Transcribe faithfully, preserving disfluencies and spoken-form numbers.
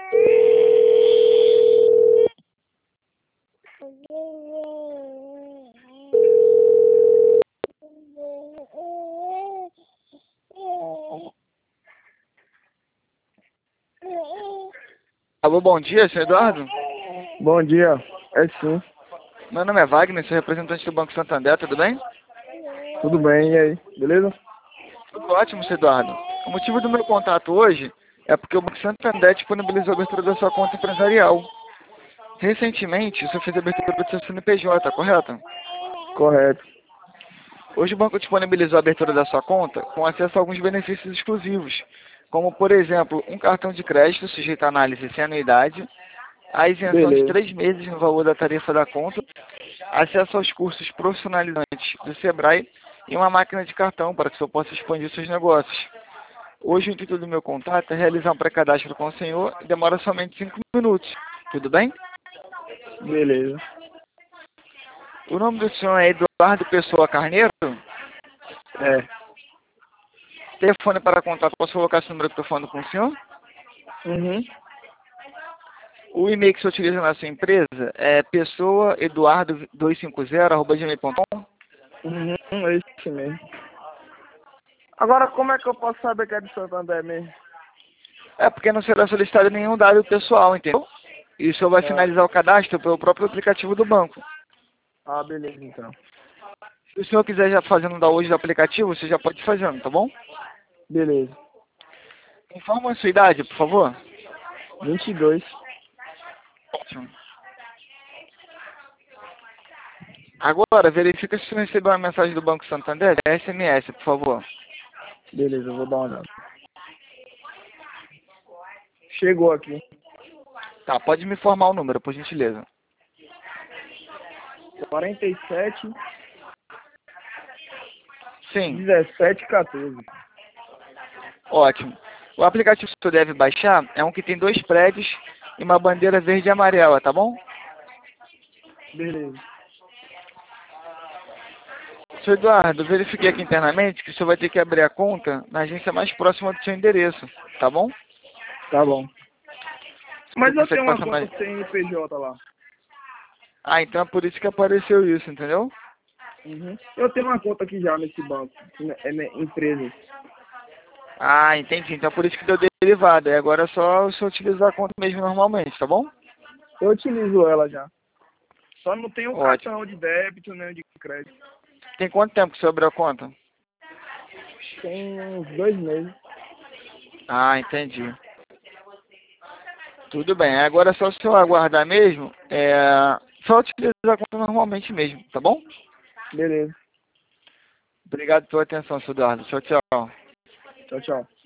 Alô, bom dia, senhor Eduardo. Bom dia, é sim. Meu nome é Wagner, sou representante do Banco Santander, tudo bem? Tudo bem, e aí? Beleza? Tudo ótimo, senhor Eduardo. O motivo do meu contato hoje é porque o Banco Santander disponibilizou a abertura da sua conta empresarial. Recentemente, você fez a abertura do seu C N P J, correto? Correto. Hoje o banco disponibilizou a abertura da sua conta com acesso a alguns benefícios exclusivos, como, por exemplo, um cartão de crédito sujeito à análise sem anuidade, a isenção de Beleza. três meses no valor da tarifa da conta, acesso aos cursos profissionalizantes do Sebrae e uma máquina de cartão para que o senhor possa expandir seus negócios. Hoje o intuito do meu contato é realizar um pré-cadastro com o senhor e demora somente cinco minutos. Tudo bem? Beleza. O nome do senhor é Eduardo Pessoa Carneiro? É. Telefone para contato, posso colocar esse número que eu estou falando com o senhor? Uhum. O e-mail que você utiliza na sua empresa é pessoaeduardo dois cinco zero arroba gmail ponto com? Uhum, é isso mesmo. Agora, como é que eu posso saber que é de Santander mesmo? É porque não será solicitado nenhum dado pessoal, entendeu? E o senhor vai Ah, finalizar o cadastro pelo próprio aplicativo do banco. ah, beleza, então. Se o senhor quiser já fazer um download do aplicativo, você já pode ir fazendo, tá bom? Beleza. Informa a sua idade, por favor. vinte e dois. Ótimo. Agora, verifica se você recebeu uma mensagem do Banco Santander, é S M S, por favor. Beleza, eu vou dar uma olhada. Chegou aqui. Tá, pode me informar o número, por gentileza. quarenta e sete, Sim, dezessete, quatorze. ótimo. O aplicativo que o senhor deve baixar é um que tem dois prédios e uma bandeira verde e amarela, tá bom? Beleza. Senhor Eduardo, verifiquei aqui internamente que o senhor vai ter que abrir a conta na agência mais próxima do seu endereço, tá bom? Tá bom. Mas Você eu consegue tenho uma passar conta mais... C N P J lá. Ah, então é por isso que apareceu isso, entendeu? Uhum. Eu tenho uma conta aqui já nesse banco. É minha empresa. Ah, entendi. Então é por isso que deu derivado. E agora é só o senhor utilizar a conta mesmo normalmente, tá bom? Eu utilizo ela já. Só não tenho Ótimo. cartão de débito nem de crédito. Tem quanto tempo que o senhor abriu a conta? Tem uns dois meses. Ah, entendi. Tudo bem. Agora é só o senhor aguardar mesmo. É... Só utilizar a conta normalmente mesmo, tá bom? Beleza. Obrigado pela atenção, senhor Eduardo. Tchau, tchau. Tchau, tchau.